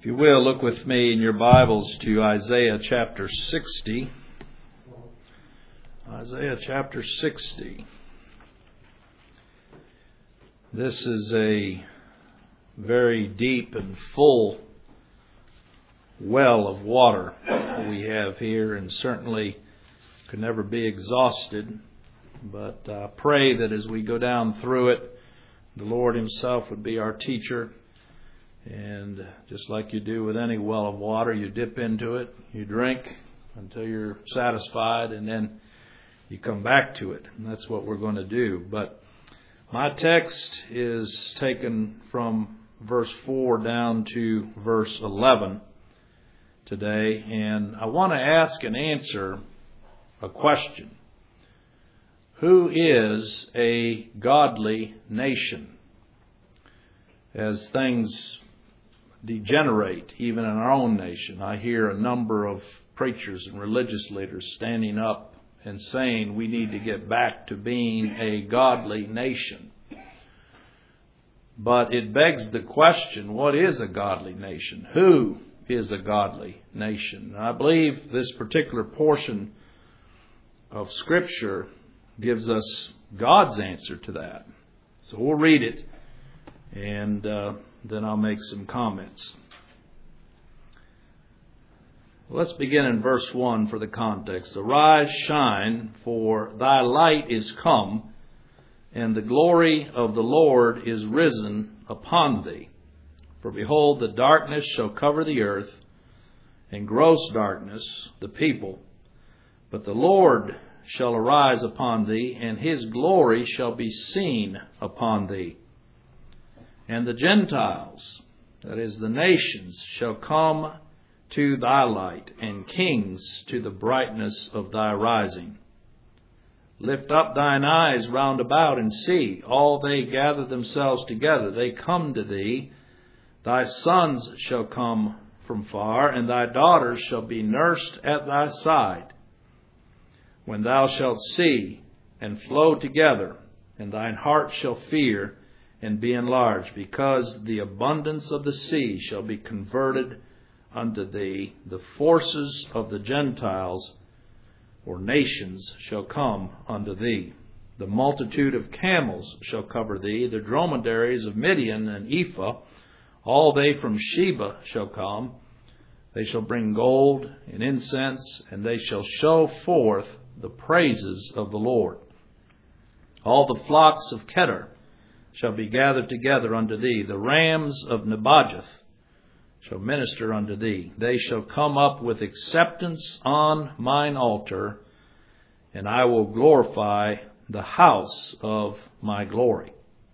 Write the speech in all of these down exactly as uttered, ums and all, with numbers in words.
If you will, look with me in your Bibles to Isaiah chapter sixty. Isaiah chapter sixty. This is a very deep and full well of water that we have here, and certainly could never be exhausted. But I pray that as we go down through it, the Lord Himself would be our teacher. And just like you do with any well of water, you dip into it, you drink until you're satisfied, and then you come back to it. And that's what we're going to do. But my text is taken from verse four down to verse eleven today. And I want to ask and answer a question. Who is a godly nation? As things degenerate, even in our own nation, I hear a number of preachers and religious leaders standing up and saying we need to get back to being a godly nation. But it begs the question, what is a godly nation? Who is a godly nation? And I believe this particular portion of Scripture gives us God's answer to that. So we'll read it, and uh, then I'll make some comments. Let's begin in verse one for the context. Arise, shine, for thy light is come, and the glory of the Lord is risen upon thee. For behold, the darkness shall cover the earth, and gross darkness the people. But the Lord shall arise upon thee, and His glory shall be seen upon thee. And the Gentiles, that is the nations, shall come to thy light, and kings to the brightness of thy rising. Lift up thine eyes round about and see, all they gather themselves together, they come to thee. Thy sons shall come from far, and thy daughters shall be nursed at thy side. When thou shalt see and flow together, and thine heart shall fear and be enlarged, because the abundance of the sea shall be converted unto thee. The forces of the Gentiles or nations shall come unto thee. The multitude of camels shall cover thee, the dromedaries of Midian and Ephah, all they from Sheba shall come. They shall bring gold and incense, and they shall show forth the praises of the Lord. All the flocks of Kedar shall be gathered together unto thee. The rams of Nebajoth shall minister unto thee. They shall come up with acceptance on mine altar, and I will glorify the house of my glory.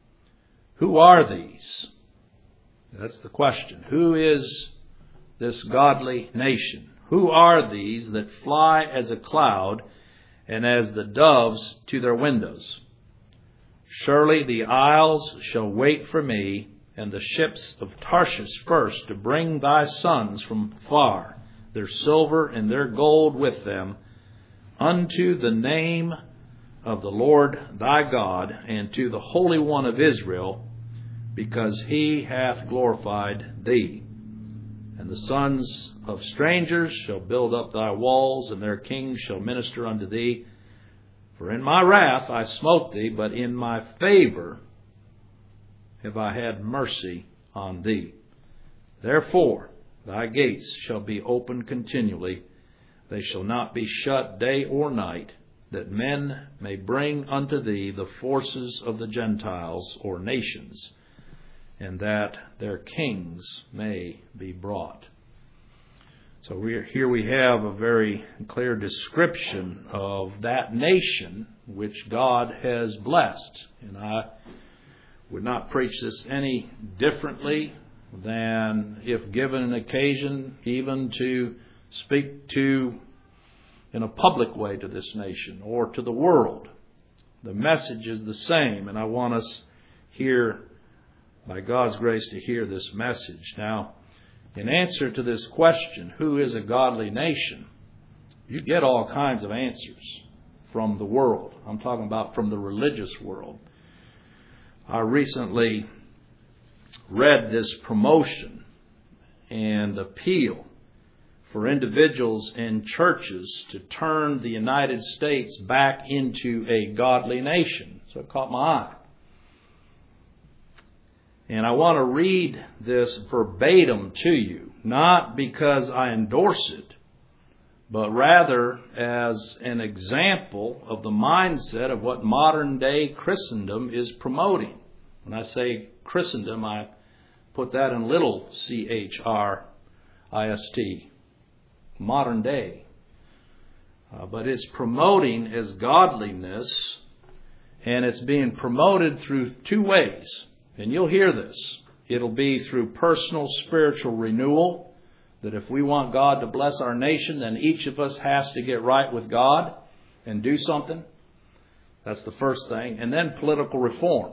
Who are these? That's the question. Who is this godly nation? Who are these that fly as a cloud and as the doves to their windows? Surely the isles shall wait for me, and the ships of Tarshish first, to bring thy sons from far, their silver and their gold with them, unto the name of the Lord thy God, and to the Holy One of Israel, because He hath glorified thee. And the sons of strangers shall build up thy walls, and their kings shall minister unto thee. For in my wrath I smote thee, but in my favor have I had mercy on thee. Therefore thy gates shall be open continually. They shall not be shut day or night, that men may bring unto thee the forces of the Gentiles or nations, and that their kings may be brought. So we're, here we have a very clear description of that nation which God has blessed. And I would not preach this any differently than if given an occasion even to speak to in a public way to this nation or to the world. The message is the same, and I want us here, by God's grace, to hear this message. Now, in answer to this question, who is a godly nation, you get all kinds of answers from the world. I'm talking about from the religious world. I recently read this promotion, and and appeal for individuals and churches to turn the United States back into a godly nation. So it caught my eye. And I want to read this verbatim to you, not because I endorse it, but rather as an example of the mindset of what modern day Christendom is promoting. When I say Christendom, I put that in little C H R I S T, modern day. Uh, but it's promoting as godliness, and it's being promoted through two ways. And you'll hear this. It'll be through personal spiritual renewal, that if we want God to bless our nation, then each of us has to get right with God and do something. That's the first thing. And then political reform,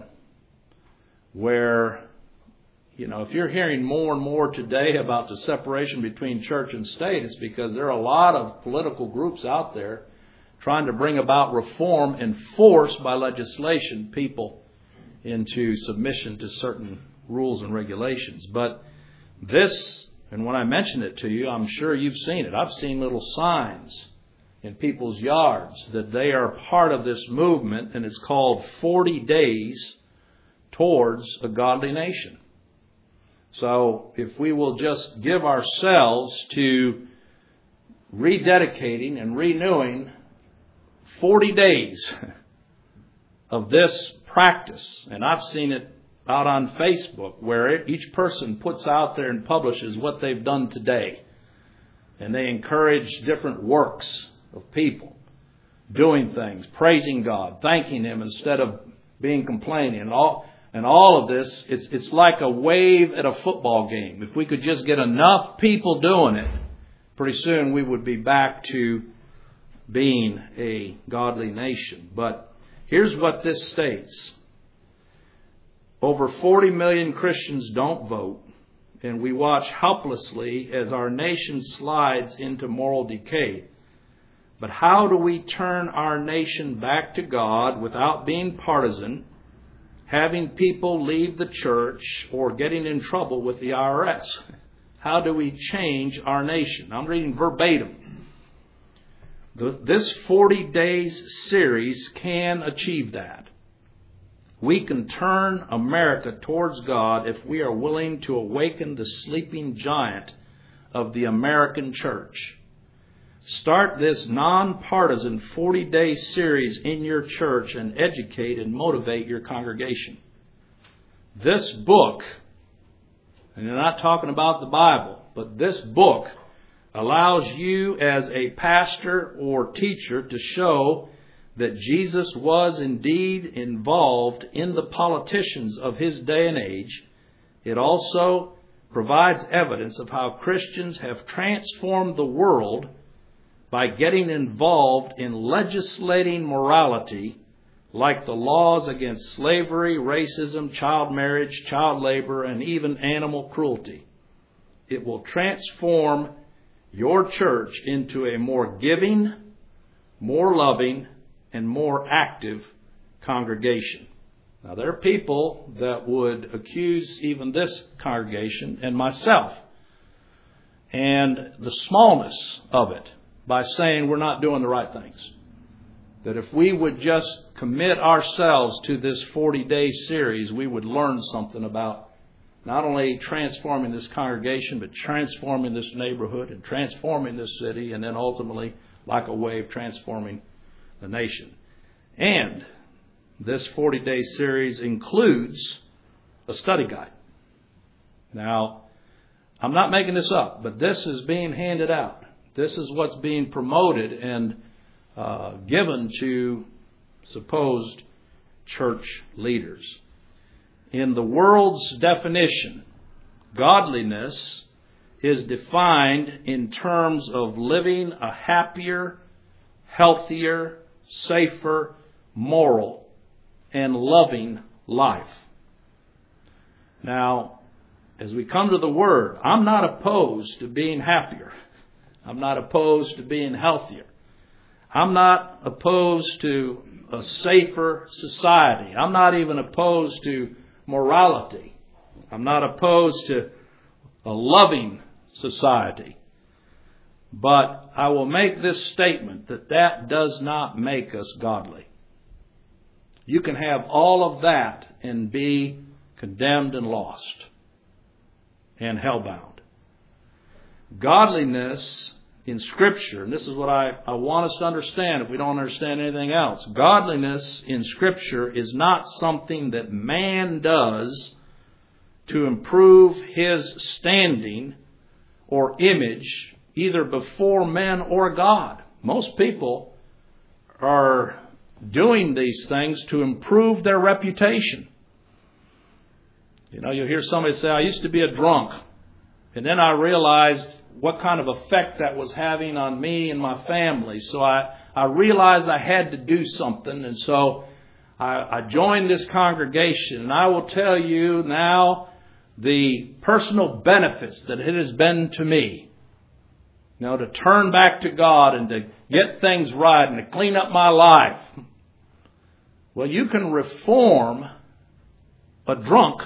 where, you know, if you're hearing more and more today about the separation between church and state, it's because there are a lot of political groups out there trying to bring about reform and force by legislation people into submission to certain rules and regulations. But this, and when I mention it to you, I'm sure you've seen it. I've seen little signs in people's yards that they are part of this movement, and it's called forty days towards a godly nation. So if we will just give ourselves to rededicating and renewing forty days of this practice, and I've seen it out on Facebook where each person puts out there and publishes what they've done today. And they encourage different works of people doing things, praising God, thanking Him instead of being complaining. And all, and all of this, it's, it's like a wave at a football game. If we could just get enough people doing it, pretty soon we would be back to being a godly nation. But here's what this states. Over forty million Christians don't vote, and we watch helplessly as our nation slides into moral decay. But how do we turn our nation back to God without being partisan, having people leave the church, or getting in trouble with the I R S? How do we change our nation? I'm reading verbatim. This forty days series can achieve that. We can turn America towards God if we are willing to awaken the sleeping giant of the American church. Start this nonpartisan forty-day series in your church and educate and motivate your congregation. This book, and I'm not talking about the Bible, but this book allows you as a pastor or teacher to show that Jesus was indeed involved in the politicians of His day and age. It also provides evidence of how Christians have transformed the world by getting involved in legislating morality, like the laws against slavery, racism, child marriage, child labor, and even animal cruelty. It will transform your church into a more giving, more loving, and more active congregation. Now, there are people that would accuse even this congregation and myself and the smallness of it by saying we're not doing the right things. That if we would just commit ourselves to this forty-day series, we would learn something about not only transforming this congregation, but transforming this neighborhood and transforming this city, and then ultimately, like a wave, transforming the nation. And this forty-day series includes a study guide. Now, I'm not making this up, but this is being handed out. This is what's being promoted and uh, given to supposed church leaders. In the world's definition, godliness is defined in terms of living a happier, healthier, safer, moral, and loving life. Now, as we come to the Word, I'm not opposed to being happier. I'm not opposed to being healthier. I'm not opposed to a safer society. I'm not even opposed to morality. I'm not opposed to a loving society. But I will make this statement that that does not make us godly. You can have all of that and be condemned and lost and hellbound. Godliness in Scripture, and this is what I, I want us to understand if we don't understand anything else. Godliness in Scripture is not something that man does to improve his standing or image either before men or God. Most people are doing these things to improve their reputation. You know, you'll hear somebody say, I used to be a drunk. And then I realized what kind of effect that was having on me and my family. So I, I realized I had to do something. And so I, I joined this congregation. And I will tell you now the personal benefits that it has been to me. You know, to turn back to God and to get things right and to clean up my life. Well, you can reform a drunk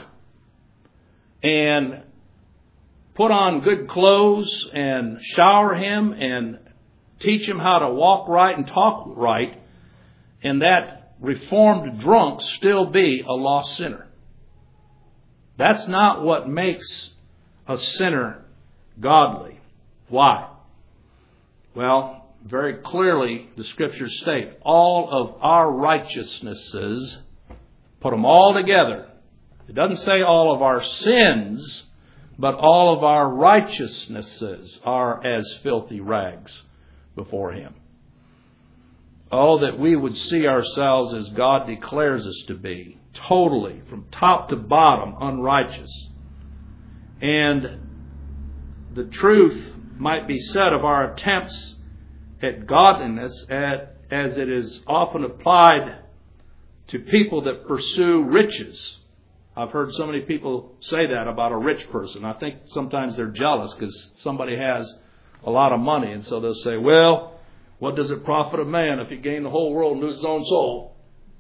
and put on good clothes and shower him and teach him how to walk right and talk right, and that reformed drunk still be a lost sinner. That's not what makes a sinner godly. Why? Well, very clearly the Scriptures state all of our righteousnesses, put them all together. It doesn't say all of our sins, but all of our righteousnesses are as filthy rags before Him. Oh, that we would see ourselves as God declares us to be, totally, from top to bottom, unrighteous. And the truth might be said of our attempts at godliness at, as it is often applied to people that pursue riches. I've heard so many people say that about a rich person. I think sometimes they're jealous because somebody has a lot of money. And so they'll say, well, what does it profit a man if he gain the whole world and lose his own soul?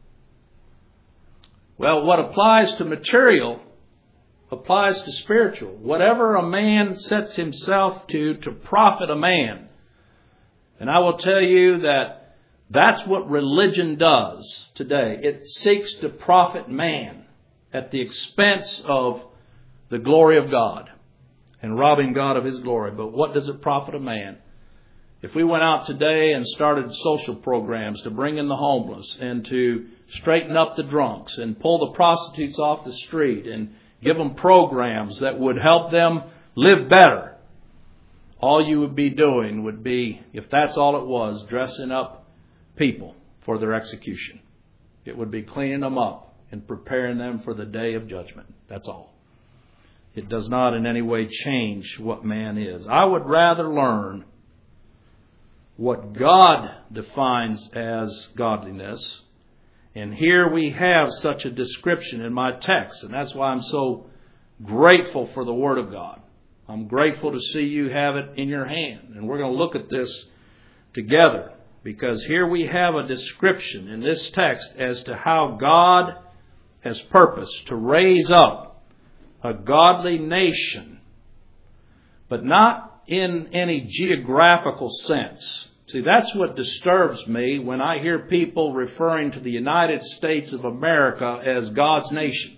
Well, what applies to material applies to spiritual. Whatever a man sets himself to, to profit a man. And I will tell you that that's what religion does today. It seeks to profit man at the expense of the glory of God and robbing God of His glory. But what does it profit a man? If we went out today and started social programs to bring in the homeless and to straighten up the drunks and pull the prostitutes off the street and give them programs that would help them live better, all you would be doing would be, if that's all it was, dressing up people for their execution. It would be cleaning them up and preparing them for the day of judgment. That's all. It does not in any way change what man is. I would rather learn what God defines as godliness. And here we have such a description in my text. And that's why I'm so grateful for the Word of God. I'm grateful to see you have it in your hand. And we're going to look at this together. Because here we have a description in this text as to how God has purposed to raise up a godly nation. But not in any geographical sense. See, that's what disturbs me when I hear people referring to the United States of America as God's nation.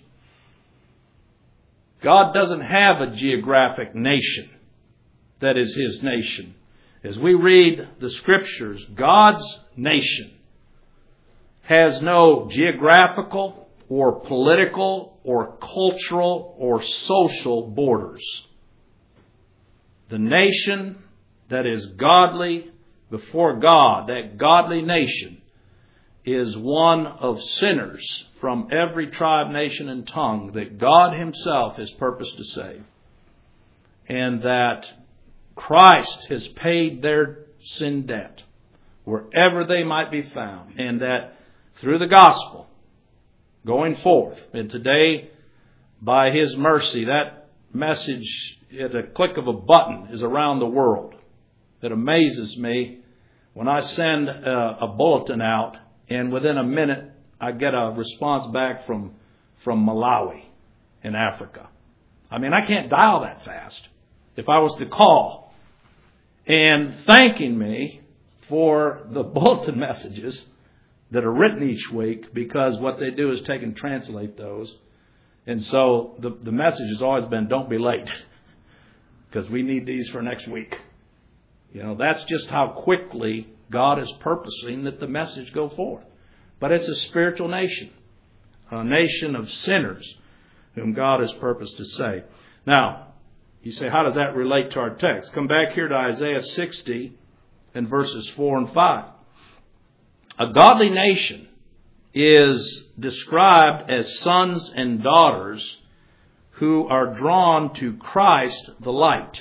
God doesn't have a geographic nation that is His nation. As we read the Scriptures, God's nation has no geographical or political or cultural or social borders. The nation that is godly before God, that godly nation, is one of sinners from every tribe, nation, and tongue that God Himself has purposed to save. And that Christ has paid their sin debt wherever they might be found. And that through the gospel going forth, and today by His mercy, that message at a click of a button is around the world. It amazes me when I send a, a bulletin out and within a minute I get a response back from, from Malawi in Africa. I mean, I can't dial that fast. if I was to call, and thanking me for the bulletin messages that are written each week, because what they do is take and translate those. And so the, the message has always been, don't be late, because we need these for next week. You know, that's just how quickly God is purposing that the message go forth. But it's a spiritual nation, a nation of sinners whom God has purposed to save. Now, you say, how does that relate to our text? Come back here to Isaiah sixty and verses four and five. A godly nation is described as sons and daughters who are drawn to Christ the light.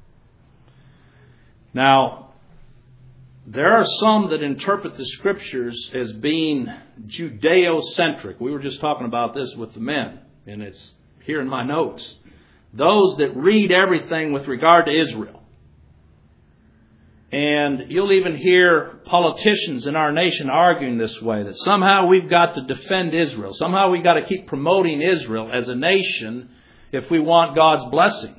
Now, there are some that interpret the Scriptures as being Judeo-centric. We were just talking about this with the men, and it's here in my notes. Those that read everything with regard to Israel. And you'll even hear politicians in our nation arguing this way, that somehow we've got to defend Israel. Somehow we've got to keep promoting Israel as a nation if we want God's blessing.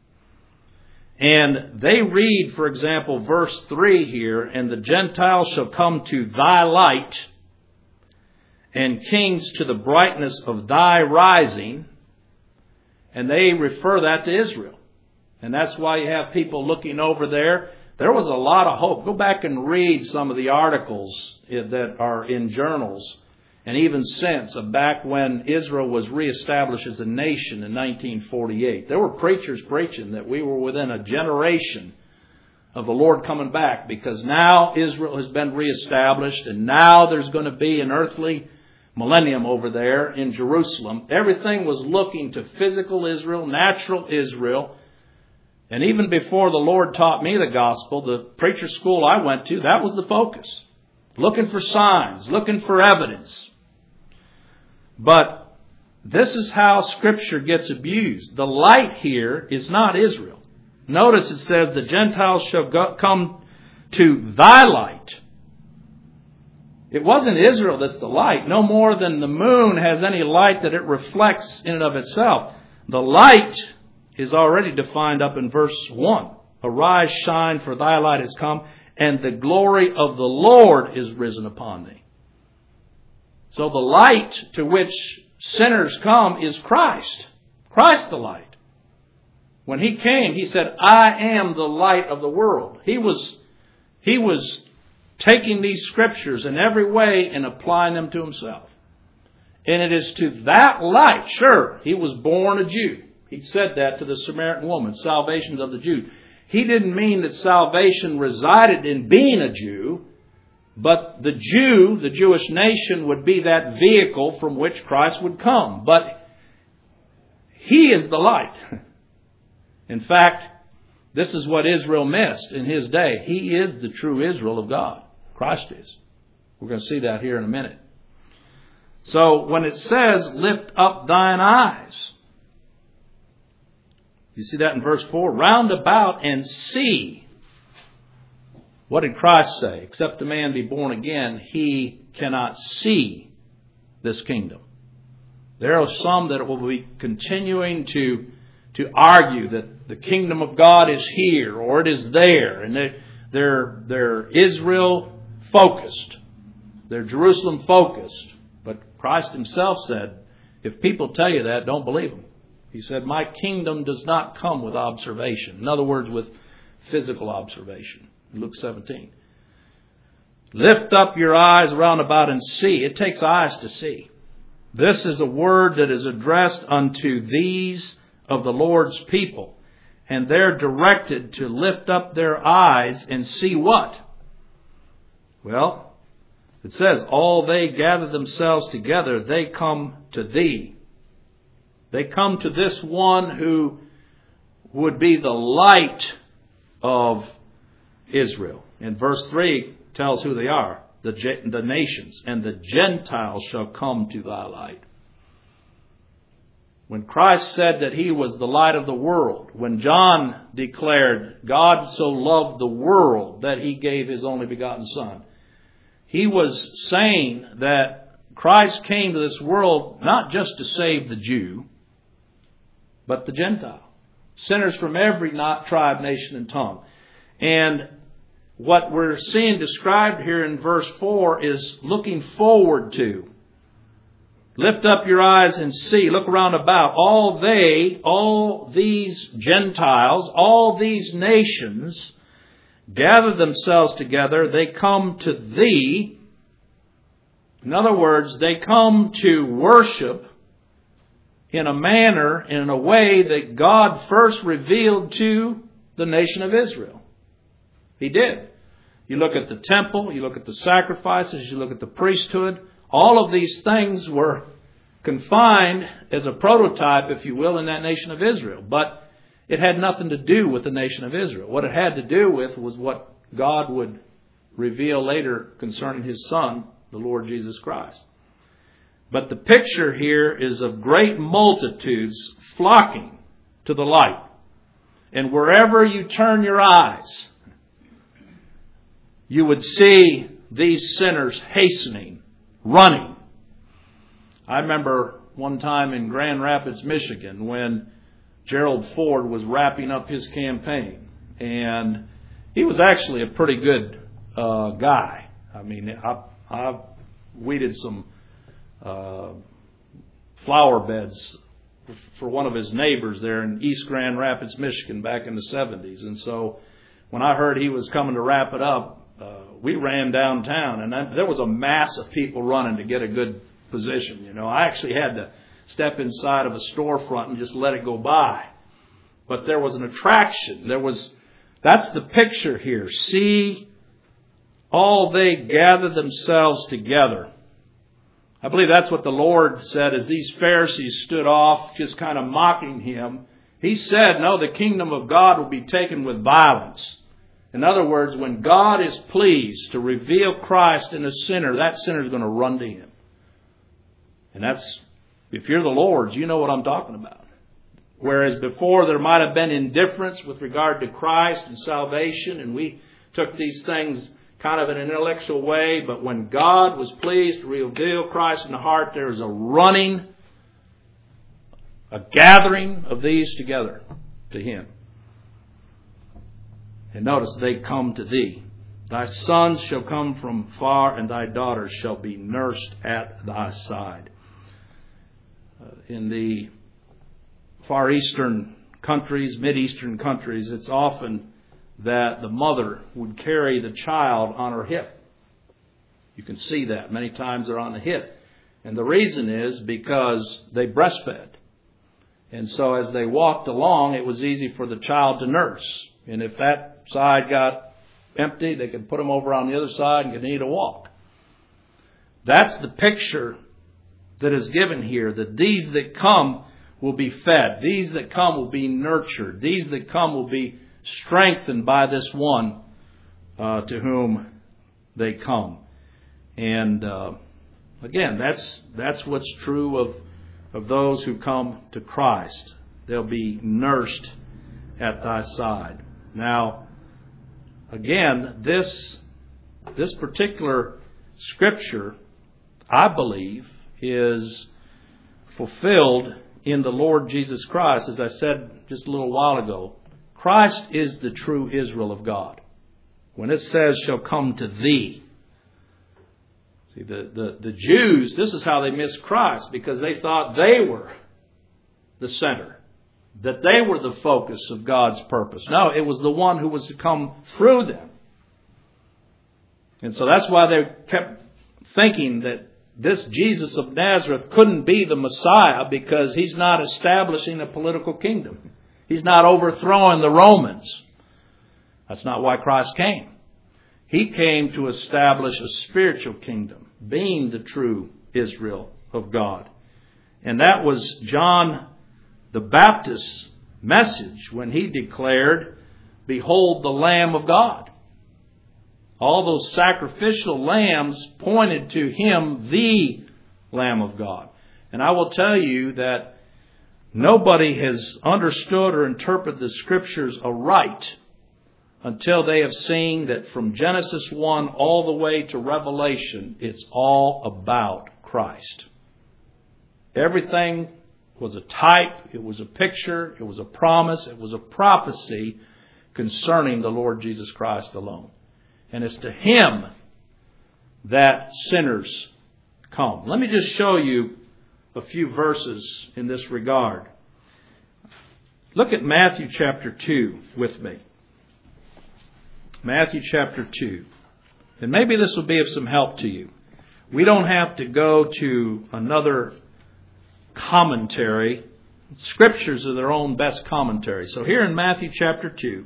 And they read, for example, verse three here, and the Gentiles shall come to thy light, and kings to the brightness of thy rising. And they refer that to Israel. And that's why you have people looking over there. There was a lot of hope. Go back and read some of the articles that are in journals, and even since, back when Israel was reestablished as a nation in nineteen forty-eight. There were preachers preaching that we were within a generation of the Lord coming back, because now Israel has been reestablished, and now there's going to be an earthly millennium over there in Jerusalem. Everything was looking to physical Israel, natural Israel. And even before the Lord taught me the gospel, the preacher school I went to, that was the focus. Looking for signs, looking for evidence. But this is how Scripture gets abused. The light here is not Israel. Notice it says, the Gentiles shall go, come to thy light. It wasn't Israel that's the light, no more than the moon has any light that it reflects in and of itself. The light is already defined up in verse one. Arise, shine, for thy light is come, and the glory of the Lord is risen upon thee. So the light to which sinners come is Christ. Christ the light. When He came, He said, I am the light of the world. He was, he was taking these Scriptures in every way and applying them to Himself. And it is to that light, sure, He was born a Jew. He said that to the Samaritan woman, salvation of the Jews. He didn't mean that salvation resided in being a Jew, but the Jew, the Jewish nation, would be that vehicle from which Christ would come. But He is the light. In fact, this is what Israel missed in His day. He is the true Israel of God. Christ is. We're going to see that here in a minute. So when it says, lift up thine eyes, you see that in verse four? Round about and see. What did Christ say? Except a man be born again, he cannot see this kingdom. There are some that will be continuing to, to argue that the kingdom of God is here or it is there. And they, they're, they're Israel focused. They're Jerusalem focused. But Christ Himself said, if people tell you that, don't believe them. He said, my kingdom does not come with observation. In other words, with physical observation. Luke seventeen. Lift up your eyes round about and see. It takes eyes to see. This is a word that is addressed unto these of the Lord's people. And they're directed to lift up their eyes and see what? Well, it says, all they gather themselves together, they come to thee. They come to this one who would be the light of Israel. And verse three tells who they are, the, the nations. And the Gentiles shall come to thy light. When Christ said that He was the light of the world, when John declared, God so loved the world that He gave His only begotten Son, He was saying that Christ came to this world not just to save the Jew, but the Gentile. Sinners from every not tribe, nation, and tongue. And what we're seeing described here in verse four is looking forward to. Lift up your eyes and see. Look around about. All they, all these Gentiles, all these nations gather themselves together. They come to thee. In other words, they come to worship in a manner, in a way that God first revealed to the nation of Israel. He did. You look at the temple, you look at the sacrifices, you look at the priesthood. All of these things were confined as a prototype, if you will, in that nation of Israel. But it had nothing to do with the nation of Israel. What it had to do with was what God would reveal later concerning His Son, the Lord Jesus Christ. But the picture here is of great multitudes flocking to the light. And wherever you turn your eyes, you would see these sinners hastening, running. I remember one time in Grand Rapids, Michigan, when Gerald Ford was wrapping up his campaign. And he was actually a pretty good uh, guy. I mean, I, I weeded some uh, flower beds for one of his neighbors there in East Grand Rapids, Michigan, back in the seventies. And so when I heard he was coming to wrap it up, uh, we ran downtown, and I, there was a mass of people running to get a good position. You know, I actually had to step inside of a storefront and just let it go by. But there was an attraction. There was, that's the picture here. See, all they gather themselves together. I believe that's what the Lord said as these Pharisees stood off, just kind of mocking Him. He said, no, the kingdom of God will be taken with violence. In other words, when God is pleased to reveal Christ in a sinner, that sinner is going to run to Him. And that's, if you're the Lord's, you know what I'm talking about. Whereas before there might have been indifference with regard to Christ and salvation, and we took these things kind of in an intellectual way, but when God was pleased to reveal Christ in the heart, there was a running, a gathering of these together to Him. And notice, they come to thee. Thy sons shall come from far, and thy daughters shall be nursed at thy side. Uh, in the Far Eastern countries, Mid-Eastern countries, it's often that the mother would carry the child on her hip. You can see that. Many times they're on the hip. And the reason is because they breastfed. And so as they walked along, it was easy for the child to nurse. And if that side got empty, they could put them over on the other side and continue to walk. That's the picture that is given here, that these that come will be fed. These that come will be nurtured. These that come will be strengthened by this one uh, to whom they come. And uh, again, that's that's what's true of, of those who come to Christ. They'll be nursed at thy side. Now, again, this this particular scripture, I believe, is fulfilled in the Lord Jesus Christ. As I said just a little while ago, Christ is the true Israel of God. When it says, shall come to thee. See, the, the, the Jews, this is how they missed Christ, because they thought they were the center, that they were the focus of God's purpose. No, it was the one who was to come through them. And so that's why they kept thinking that this Jesus of Nazareth couldn't be the Messiah, because He's not establishing a political kingdom. He's not overthrowing the Romans. That's not why Christ came. He came to establish a spiritual kingdom, being the true Israel of God. And that was John the Baptist's message when he declared, behold the Lamb of God. All those sacrificial lambs pointed to Him, the Lamb of God. And I will tell you that nobody has understood or interpreted the Scriptures aright until they have seen that from Genesis one all the way to Revelation, it's all about Christ. Everything was a type, it was a picture, it was a promise, it was a prophecy concerning the Lord Jesus Christ alone. And it's to Him that sinners come. Let me just show you a few verses in this regard. Look at Matthew chapter two with me. Matthew chapter two. And maybe this will be of some help to you. We don't have to go to another commentary. Scriptures are their own best commentary. So here in Matthew chapter two,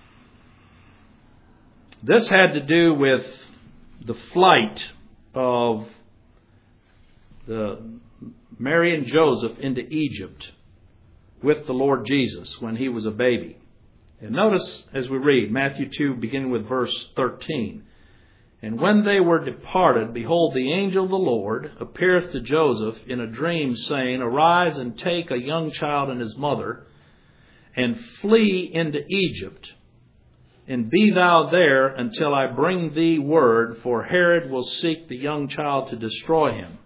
this had to do with the flight of the Mary and Joseph into Egypt with the Lord Jesus when He was a baby. And notice as we read Matthew two, beginning with verse thirteen. And when they were departed, behold, the angel of the Lord appeareth to Joseph in a dream, saying, Arise and take a young child and his mother, and flee into Egypt, and be thou there until I bring thee word, for Herod will seek the young child to destroy him.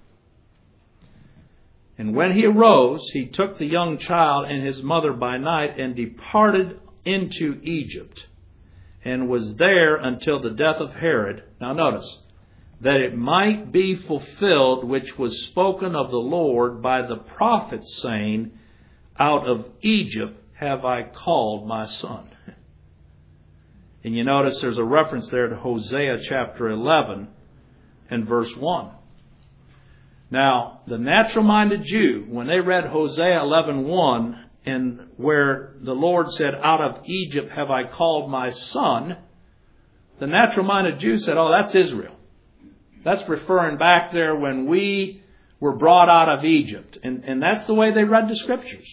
And when he arose, he took the young child and his mother by night, and departed into Egypt, and was there until the death of Herod. Now notice, that it might be fulfilled which was spoken of the Lord by the prophet, saying, Out of Egypt have I called my son. And you notice there's a reference there to Hosea chapter eleven and verse one. Now, the natural-minded Jew, when they read Hosea eleven one, and where the Lord said, Out of Egypt have I called my son, the natural-minded Jew said, oh, that's Israel. That's referring back there when we were brought out of Egypt. And, and that's the way they read the Scriptures.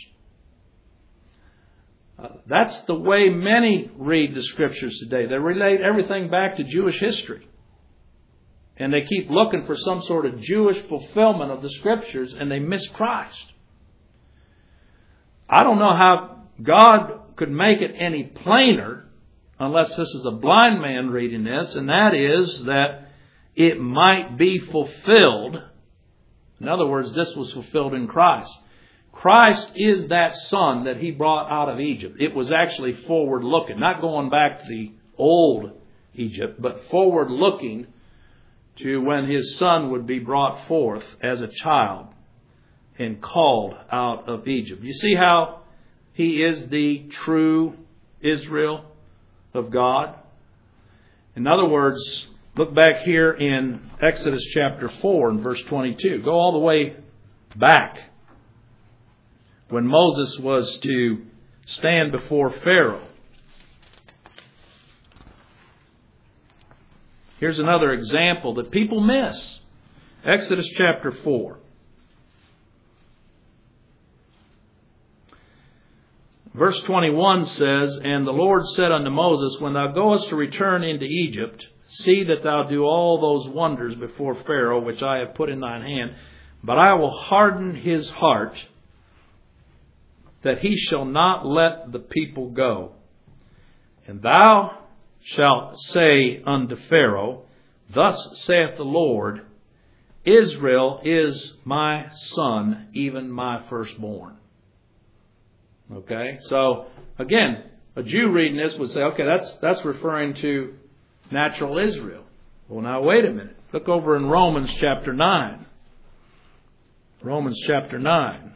Uh, that's the way many read the Scriptures today. They relate everything back to Jewish history. And they keep looking for some sort of Jewish fulfillment of the Scriptures, and they miss Christ. I don't know how God could make it any plainer unless this is a blind man reading this, and that is that it might be fulfilled. In other words, this was fulfilled in Christ. Christ is that son that He brought out of Egypt. It was actually forward looking, not going back to the old Egypt, but forward looking to when His son would be brought forth as a child and called out of Egypt. You see how He is the true Israel of God? In other words, look back here in Exodus chapter four and verse twenty-two. Go all the way back when Moses was to stand before Pharaoh. Here's another example that people miss. Exodus chapter four. Verse twenty-one says, And the Lord said unto Moses, When thou goest to return into Egypt, see that thou do all those wonders before Pharaoh, which I have put in thine hand. But I will harden his heart, that he shall not let the people go. And thou shalt say unto Pharaoh, Thus saith the Lord, Israel is my son, even my firstborn. Okay, so again, a Jew reading this would say, okay, that's that's referring to natural Israel. Well, now wait a minute. Look over in Romans chapter nine. Romans chapter nine.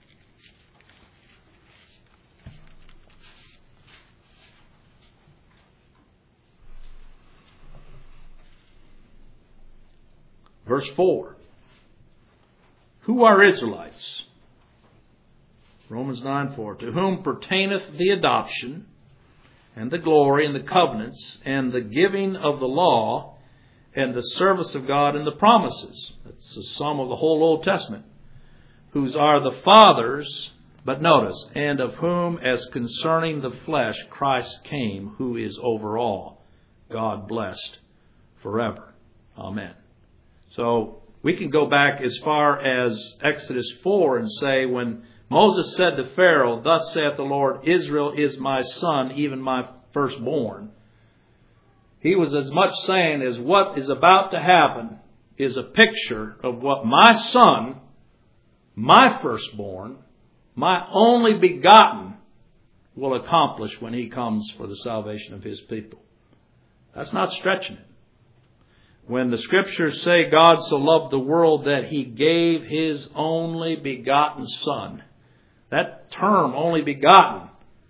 Verse four. Who are Israelites? Romans nine four. To whom pertaineth the adoption, and the glory, and the covenants, and the giving of the law, and the service of God, and the promises. That's the sum of the whole Old Testament. Whose are the fathers, but notice, and of whom as concerning the flesh Christ came, who is over all, God blessed forever. Amen. So we can go back as far as Exodus four and say, when Moses said to Pharaoh, Thus saith the Lord, Israel is my son, even my firstborn. He was as much saying as what is about to happen is a picture of what my son, my firstborn, my only begotten will accomplish when He comes for the salvation of His people. That's not stretching it. When the Scriptures say God so loved the world that He gave His only begotten Son, that term, only begotten,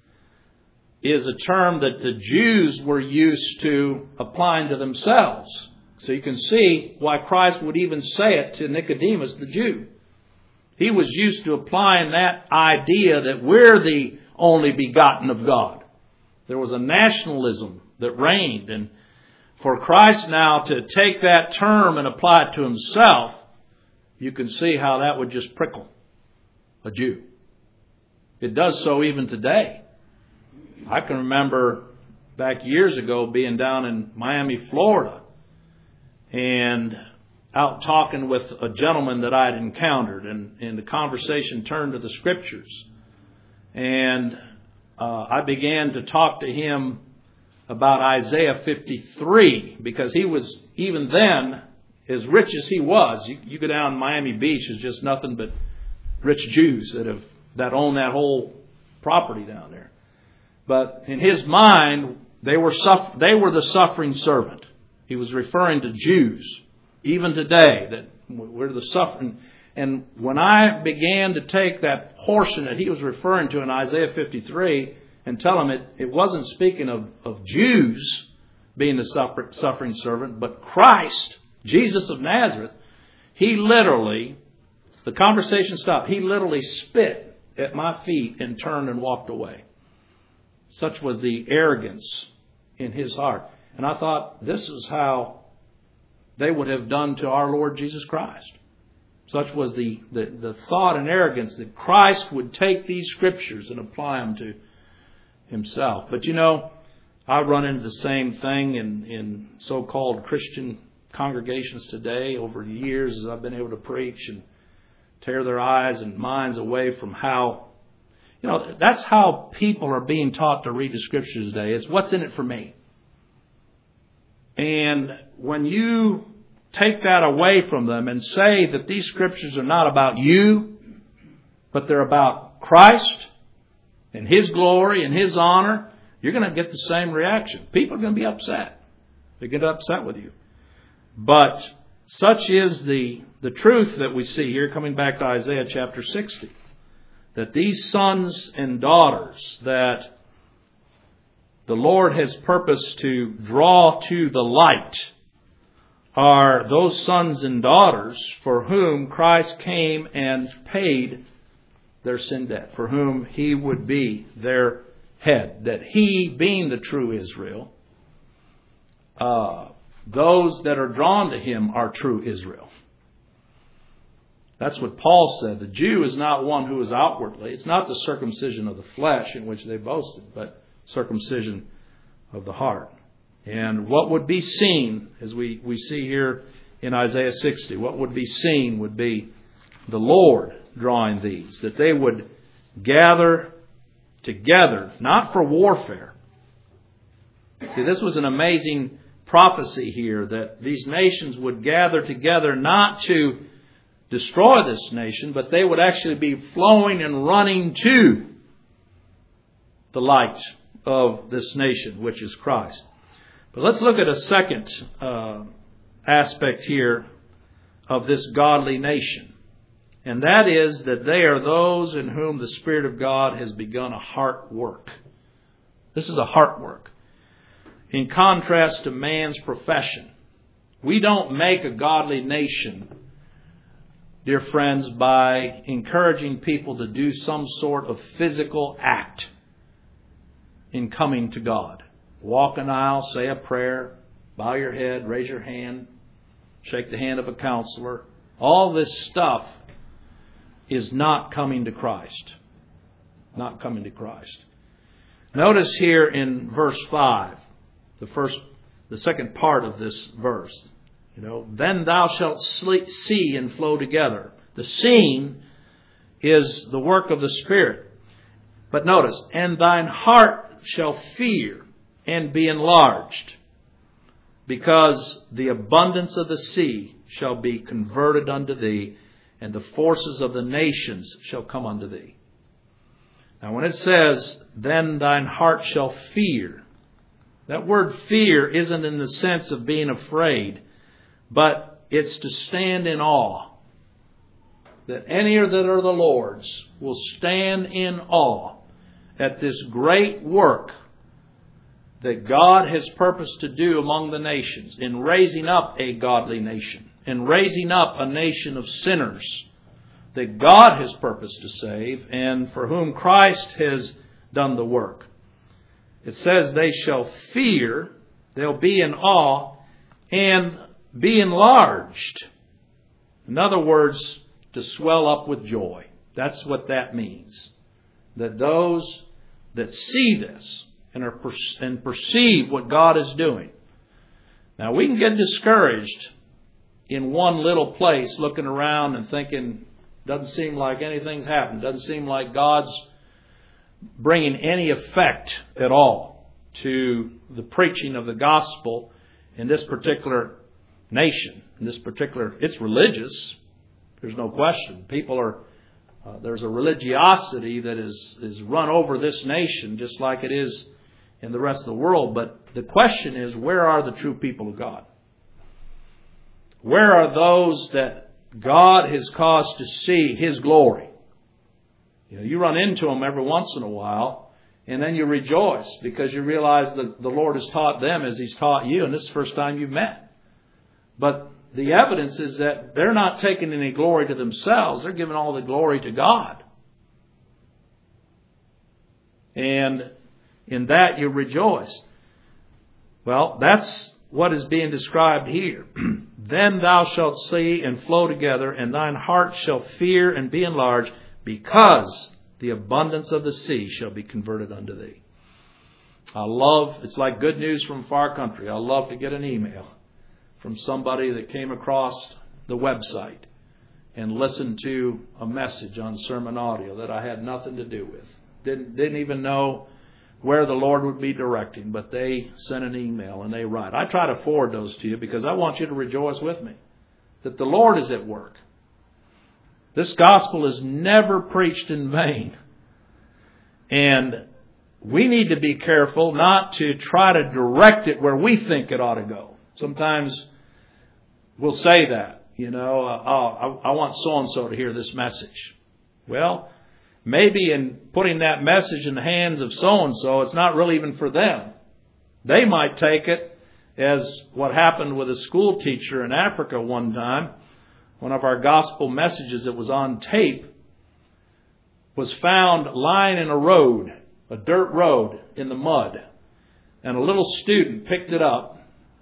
is a term that the Jews were used to applying to themselves. So you can see why Christ would even say it to Nicodemus, the Jew. He was used to applying that idea that we're the only begotten of God. There was a nationalism that reigned, and for Christ now to take that term and apply it to Himself, you can see how that would just prickle a Jew. It does so even today. I can remember back years ago being down in Miami, Florida, and out talking with a gentleman that I had encountered, and, and the conversation turned to the Scriptures. And uh, I began to talk to him about Isaiah fifty-three, because he was, even then, as rich as he was. You, you go down Miami Beach, there's just nothing but rich Jews that have that own that whole property down there. But in his mind, they were suff- they were the suffering servant. He was referring to Jews, even today, that we're the suffering. And when I began to take that portion that he was referring to in Isaiah fifty-three and tell him it, it wasn't speaking of, of Jews being the suffer, suffering servant, but Christ, Jesus of Nazareth, he literally, the conversation stopped. He literally spit at my feet and turned and walked away. Such was the arrogance in his heart. And I thought, this is how they would have done to our Lord Jesus Christ. Such was the, the, the thought and arrogance that Christ would take these Scriptures and apply them to Himself. But you know, I run into the same thing in, in so-called Christian congregations today over the years as I've been able to preach and tear their eyes and minds away from how, you know, that's how people are being taught to read the Scriptures today. It's what's in it for me. And when you take that away from them and say that these Scriptures are not about you, but they're about Christ and His glory and His honor, you're going to get the same reaction. People are going to be upset. They get upset with you. But such is the, the truth that we see here, coming back to Isaiah chapter sixty, that these sons and daughters that the Lord has purposed to draw to the light are those sons and daughters for whom Christ came and paid their sin debt, for whom He would be their head. That He, being the true Israel, uh, those that are drawn to Him are true Israel. That's what Paul said. The Jew is not one who is outwardly. It's not the circumcision of the flesh in which they boasted, but circumcision of the heart. And what would be seen, as we, we see here in Isaiah sixty, what would be seen would be the Lord drawing these, that they would gather together, not for warfare. See, this was an amazing prophecy here, that these nations would gather together not to destroy this nation, but they would actually be flowing and running to the light of this nation, which is Christ. But let's look at a second uh, aspect here of this godly nation. And that is that they are those in whom the Spirit of God has begun a heart work. This is a heart work. In contrast to man's profession, we don't make a godly nation, dear friends, by encouraging people to do some sort of physical act in coming to God. Walk an aisle, say a prayer, bow your head, raise your hand, shake the hand of a counselor. All this stuff is not coming to Christ. Not coming to Christ. Notice here in verse five, the first, the second part of this verse. You know, then thou shalt see and flow together. The seeing is the work of the Spirit. But notice, and thine heart shall fear and be enlarged, because the abundance of the sea shall be converted unto thee, and the forces of the nations shall come unto thee. Now when it says, then thine heart shall fear, that word fear isn't in the sense of being afraid, but it's to stand in awe. That any that are the Lord's will stand in awe at this great work that God has purposed to do among the nations in raising up a godly nation, in raising up a nation of sinners that God has purposed to save and for whom Christ has done the work. It says they shall fear, they'll be in awe, and be enlarged. In other words, to swell up with joy. That's what that means. That those that see this and are and perceive what God is doing. Now we can get discouraged in one little place looking around and thinking, doesn't seem like anything's happened. Doesn't seem like God's bringing any effect at all to the preaching of the gospel in this particular nation. In this particular, it's religious. There's no question. People are, uh, there's a religiosity that is, is run over this nation just like it is in the rest of the world. But the question is, where are the true people of God? Where are those that God has caused to see His glory? You know, you run into them every once in a while, and then you rejoice because you realize that the Lord has taught them as He's taught you, and this is the first time you've met. But the evidence is that they're not taking any glory to themselves. They're giving all the glory to God. And in that you rejoice. Well, that's what is being described here. Then thou shalt see and flow together, and thine heart shall fear and be enlarged, because the abundance of the sea shall be converted unto thee. I love, it's like good news from far country. I love to get an email from somebody that came across the website and listened to a message on sermon audio that I had nothing to do with. Didn't, didn't even know where the Lord would be directing, but they sent an email and they write. I try to forward those to you because I want you to rejoice with me that the Lord is at work. This gospel is never preached in vain. And we need to be careful not to try to direct it where we think it ought to go. Sometimes we'll say that, you know, uh, oh, I, I want so-and-so to hear this message. Well, maybe in putting that message in the hands of so-and-so, it's not really even for them. They might take it as what happened with a school teacher in Africa one time. One of our gospel messages that was on tape was found lying in a road, a dirt road in the mud. And a little student picked it up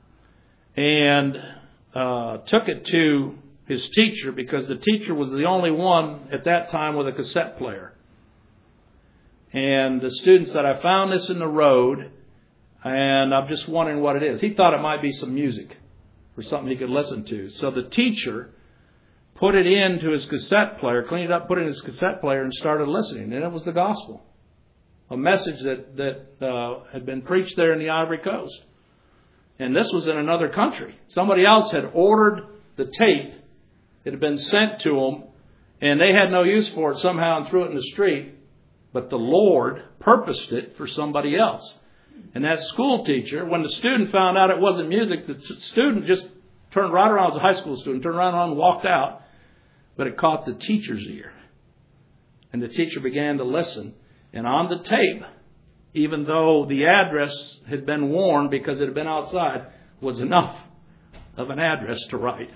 and uh, took it to his teacher because the teacher was the only one at that time with a cassette player. And the student said, I found this in the road and I'm just wondering what it is. He thought it might be some music or something he could listen to. So the teacher put it into his cassette player, cleaned it up, put it in his cassette player and started listening. And it was the gospel. A message that, that uh, had been preached there in the Ivory Coast. And this was in another country. Somebody else had ordered the tape. It had been sent to them. And they had no use for it somehow and threw it in the street. But the Lord purposed it for somebody else. And that school teacher, when the student found out it wasn't music, the student just turned right around. It was a high school student. Turned around and walked out. But it caught the teacher's ear. And the teacher began to listen. And on the tape, even though the address had been worn because it had been outside, was enough of an address to write.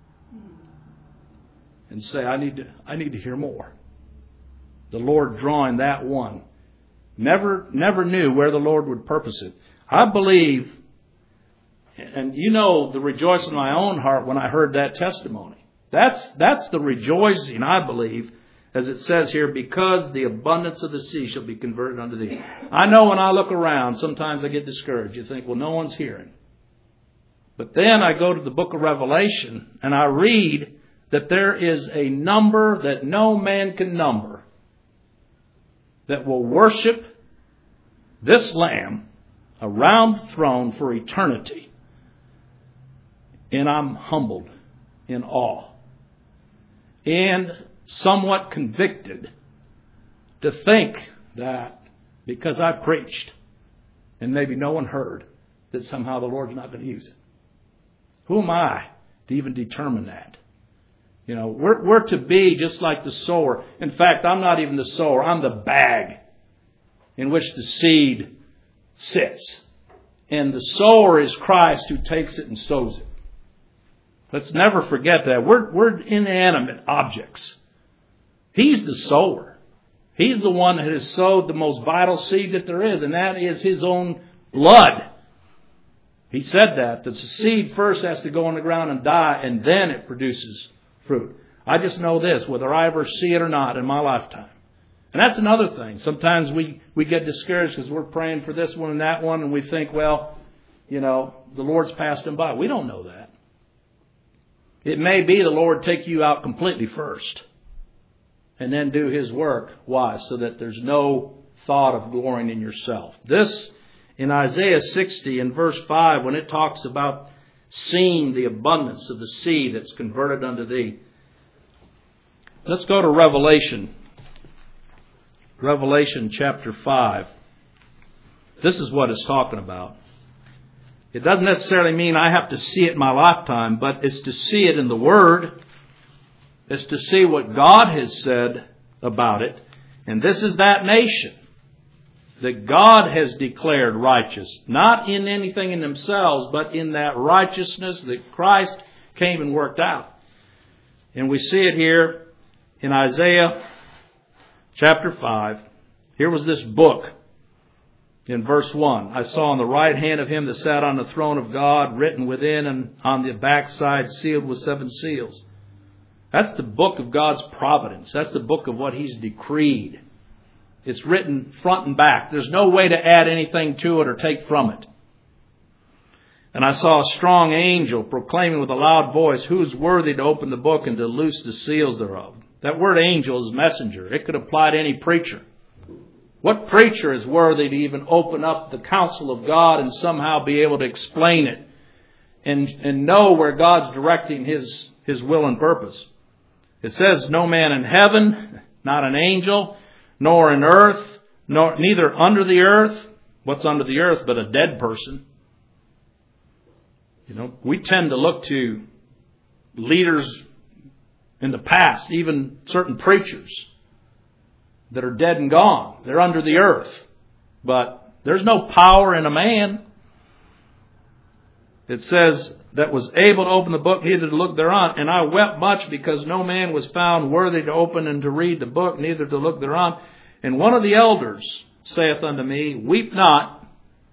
And say, I need to, I need to hear more. The Lord drawing that one. Never, never knew where the Lord would purpose it. I believe, and you know the rejoicing in my own heart when I heard that testimony. That's, that's the rejoicing, I believe, as it says here, because the abundance of the sea shall be converted unto thee. I know when I look around, sometimes I get discouraged. You think, well, no one's hearing. But then I go to the book of Revelation and I read that there is a number that no man can number that will worship this Lamb around the throne for eternity. And I'm humbled in awe and somewhat convicted to think that because I preached and maybe no one heard, that somehow the Lord's not going to use it. Who am I to even determine that? You know, we're, we're to be just like the sower. In fact, I'm not even the sower. I'm the bag in which the seed sits. And the sower is Christ who takes it and sows it. Let's never forget that. We're, we're inanimate objects. He's the sower. He's the one that has sowed the most vital seed that there is, and that is His own blood. He said that. That the seed first has to go on the ground and die, and then it produces fruit. I just know this, whether I ever see it or not in my lifetime. And that's another thing. Sometimes we, we get discouraged because we're praying for this one and that one, and we think, well, you know, the Lord's passed them by. We don't know that. It may be the Lord take you out completely first and then do His work. Why? So that there's no thought of glorying in yourself. This, in Isaiah sixty and verse five, when it talks about seeing the abundance of the seed that's converted unto thee. Let's go to Revelation. Revelation chapter five. This is what it's talking about. It doesn't necessarily mean I have to see it in my lifetime, but it's to see it in the Word. It's to see what God has said about it. And this is that nation that God has declared righteous, not in anything in themselves, but in that righteousness that Christ came and worked out. And we see it here in Isaiah chapter five. Here was this book in verse one. I saw on the right hand of Him that sat on the throne of God, written within and on the backside, sealed with seven seals. That's the book of God's providence. That's the book of what He's decreed. It's written front and back. There's no way to add anything to it or take from it. And I saw a strong angel proclaiming with a loud voice, who is worthy to open the book and to loose the seals thereof? That word angel is messenger. It could apply to any preacher. What preacher is worthy to even open up the counsel of God and somehow be able to explain it and, and know where God's directing His, His will and purpose? It says, no man in heaven, not an angel, nor in earth, nor neither under the earth. What's under the earth but a dead person? You know, we tend to look to leaders in the past, even certain preachers that are dead and gone. They're under the earth. But there's no power in a man. It says that was able to open the book, neither to look thereon. And I wept much because no man was found worthy to open and to read the book, neither to look thereon. And one of the elders saith unto me, weep not.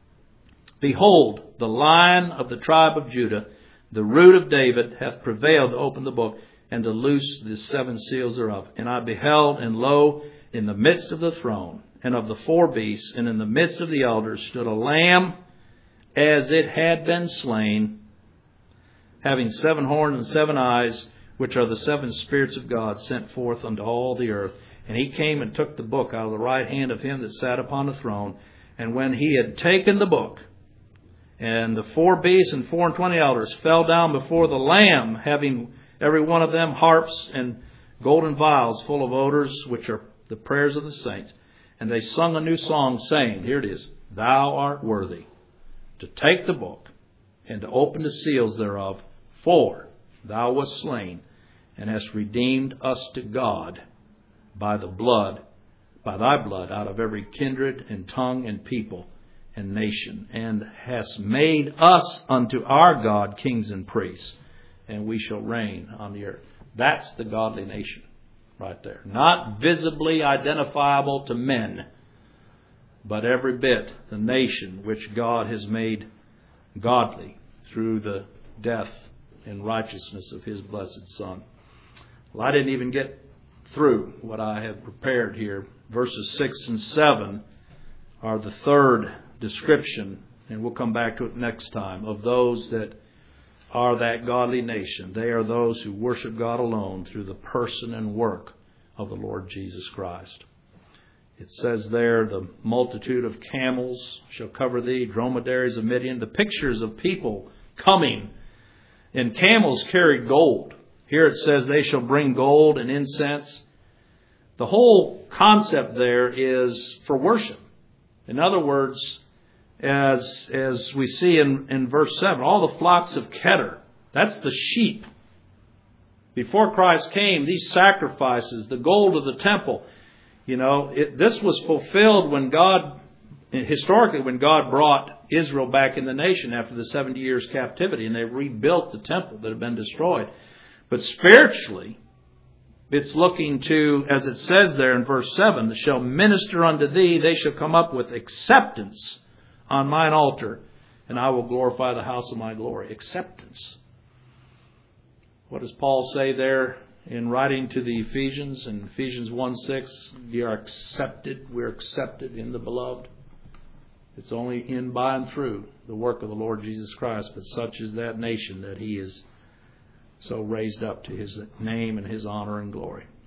Behold, the Lion of the tribe of Judah, the Root of David, hath prevailed to open the book and to loose the seven seals thereof. And I beheld, and lo, in the midst of the throne and of the four beasts, and in the midst of the elders, stood a lamb as it had been slain, having seven horns and seven eyes, which are the seven spirits of God sent forth unto all the earth. And He came and took the book out of the right hand of Him that sat upon the throne. And when He had taken the book, and the four beasts and four and twenty elders fell down before the Lamb, having every one of them harps and golden vials full of odors, which are the prayers of the saints. And they sung a new song, saying, here it is, Thou art worthy to take the book and to open the seals thereof, for Thou wast slain and hast redeemed us to God by the blood, by Thy blood, out of every kindred and tongue and people and nation, and hast made us unto our God kings and priests, and we shall reign on the earth. That's the godly nation right there. Not visibly identifiable to men, but every bit the nation which God has made godly through the death and righteousness of His blessed Son. Well, I didn't even get through what I have prepared here. Verses six and seven are the third description, and we'll come back to it next time, of those that are that godly nation. They are those who worship God alone through the person and work of the Lord Jesus Christ. It says there, the multitude of camels shall cover thee, dromedaries of Midian. The pictures of people coming, and camels carried gold. Here it says they shall bring gold and incense. the whole concept there is for worship. In other words, as as we see in, in verse seven, all the flocks of Kedar, that's the sheep. Before Christ came, these sacrifices, the gold of the temple, you know, it, this was fulfilled when God, historically, when God brought Israel back in the nation after the seventy years captivity, and they rebuilt the temple that had been destroyed. But spiritually, it's looking to, as it says there in verse seven, that shall minister unto thee, they shall come up with acceptance on mine altar, and I will glorify the house of my glory. Acceptance. What does Paul say there in writing to the Ephesians? In Ephesians one six, ye are accepted, we're accepted in the beloved. It's only in, by, and through the work of the Lord Jesus Christ, but such is that nation that He is so raised up to His name and His honor and glory.